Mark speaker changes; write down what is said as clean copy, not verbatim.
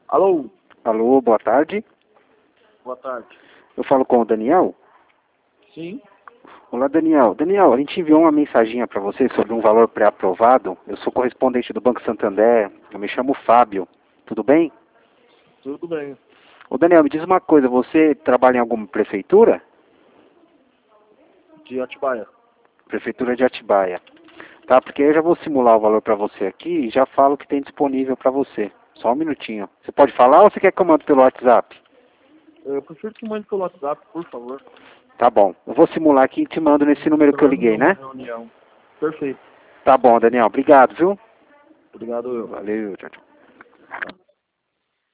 Speaker 1: Alô,
Speaker 2: Alô, boa tarde.
Speaker 1: boa tarde.
Speaker 2: Eu falo com o Daniel.
Speaker 1: Sim,
Speaker 2: Olá, Daniel. Daniel, a gente enviou uma mensaginha para você sobre um valor pré-aprovado. Eu sou correspondente do Banco Santander. Eu me chamo Fábio. Tudo bem?
Speaker 1: tudo bem.
Speaker 2: Ô, Daniel, me diz uma coisa. Você trabalha em alguma prefeitura?
Speaker 1: De Atibaia.
Speaker 2: Prefeitura de Atibaia. Tá, porque eu já vou simular o valor para você aqui e já falo o que tem disponível para você. Só um minutinho. Você pode falar ou você quer que eu mando pelo WhatsApp?
Speaker 1: Eu prefiro que mande pelo WhatsApp, por favor.
Speaker 2: Tá bom. Eu vou simular aqui e te mando nesse número que eu liguei,
Speaker 1: Uma
Speaker 2: né?
Speaker 1: reunião. Perfeito.
Speaker 2: Tá bom, Daniel. Obrigado, viu?
Speaker 1: Obrigado, eu.
Speaker 2: Valeu, tchau, tchau.